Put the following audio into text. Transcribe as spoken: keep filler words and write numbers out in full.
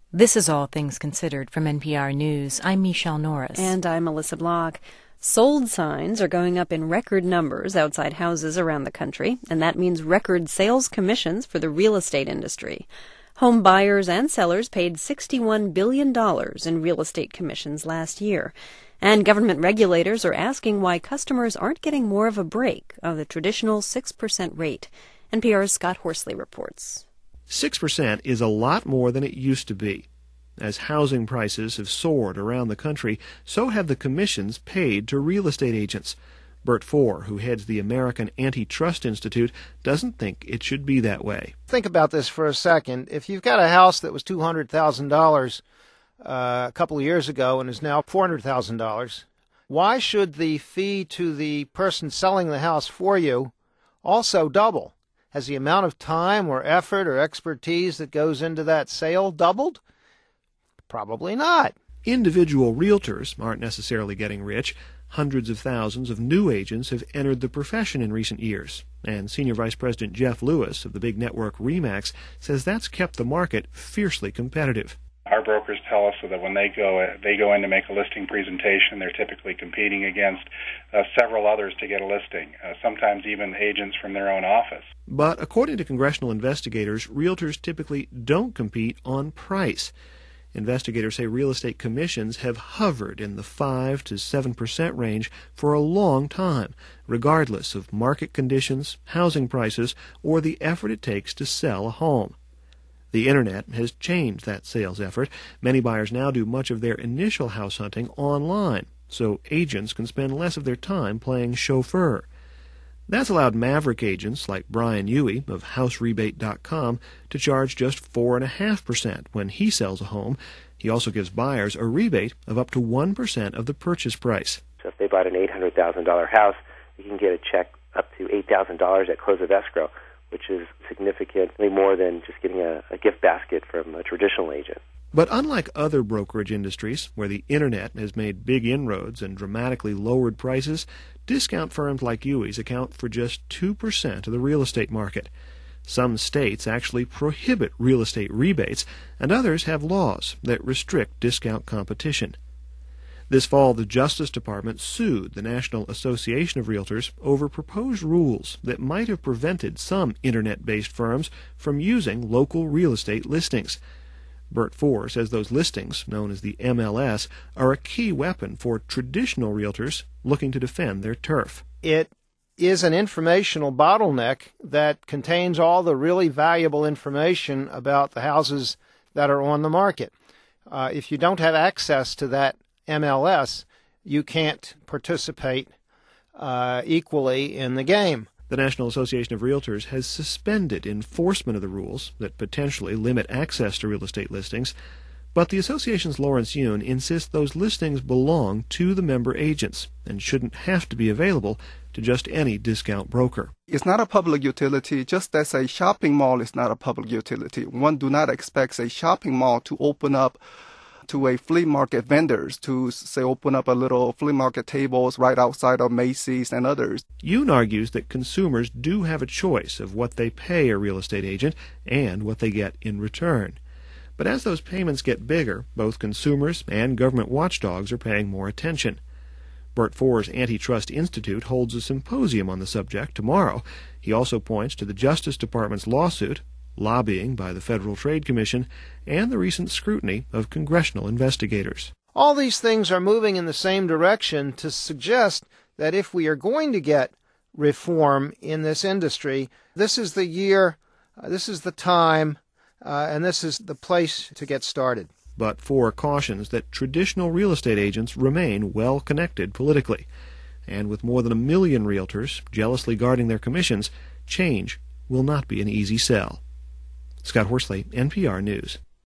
This is All Things Considered from N P R News. I'm Michelle Norris. And I'm Melissa Block. Sold signs are going up in record numbers outside houses around the country, and that means record sales commissions for the real estate industry. Home buyers and sellers paid sixty-one billion dollars in real estate commissions last year. And government regulators are asking why customers aren't getting more of a break of the traditional six percent rate. N P R's Scott Horsley reports. six percent is a lot more than it used to be. As housing prices have soared around the country, so have the commissions paid to real estate agents. Bert Fohr, who heads the American Antitrust Institute, doesn't think it should be that way. Think about this for a second. If you've got a house that was two hundred thousand dollars uh, a couple of years ago and is now four hundred thousand dollars, why should the fee to the person selling the house for you also double? Has the amount of time or effort or expertise that goes into that sale doubled? Probably not. Individual realtors aren't necessarily getting rich. Hundreds of thousands of new agents have entered the profession in recent years. And Senior Vice President Jeff Lewis of the big network RE/MAX says that's kept the market fiercely competitive. Our brokers tell us that when they go they go in to make a listing presentation, they're typically competing against uh, several others to get a listing, uh, sometimes even agents from their own office. But according to congressional investigators, realtors typically don't compete on price. Investigators say real estate commissions have hovered in the five to seven percent range for a long time, regardless of market conditions, housing prices, or the effort it takes to sell a home. The Internet has changed that sales effort. Many buyers now do much of their initial house hunting online, so agents can spend less of their time playing chauffeur. That's allowed maverick agents like Brian Huey of House Rebate dot com to charge just four point five percent when he sells a home. He also gives buyers a rebate of up to one percent of the purchase price. So if they bought an eight hundred thousand dollars house, you can get a check up to eight thousand dollars at close of escrow, which is significantly more than just getting a, a gift basket from a traditional agent. But unlike other brokerage industries, where the Internet has made big inroads and dramatically lowered prices, discount firms like Huey's account for just two percent of the real estate market. Some states actually prohibit real estate rebates, and others have laws that restrict discount competition. This fall, the Justice Department sued the National Association of Realtors over proposed rules that might have prevented some Internet-based firms from using local real estate listings. Bert Fohr says those listings, known as the M L S, are a key weapon for traditional realtors looking to defend their turf. It is an informational bottleneck that contains all the really valuable information about the houses that are on the market. Uh, if you don't have access to that M L S, you can't participate uh, equally in the game. The National Association of Realtors has suspended enforcement of the rules that potentially limit access to real estate listings, but the association's Lawrence Yun insists those listings belong to the member agents and shouldn't have to be available to just any discount broker. It's not a public utility, just as a shopping mall is not a public utility. One do not expect a shopping mall to open up to a flea market vendors to, say, open up a little flea market tables right outside of Macy's and others. Yoon argues that consumers do have a choice of what they pay a real estate agent and what they get in return. But as those payments get bigger, both consumers and government watchdogs are paying more attention. Bert Fohr's Antitrust Institute holds a symposium on the subject tomorrow. He also points to the Justice Department's lawsuit, lobbying by the Federal Trade Commission, and the recent scrutiny of congressional investigators. All these things are moving in the same direction to suggest that if we are going to get reform in this industry, this is the year, uh, this is the time, uh, and this is the place to get started. But Fohr cautions that traditional real estate agents remain well connected politically. And with more than a million realtors jealously guarding their commissions, change will not be an easy sell. Scott Horsley, N P R News.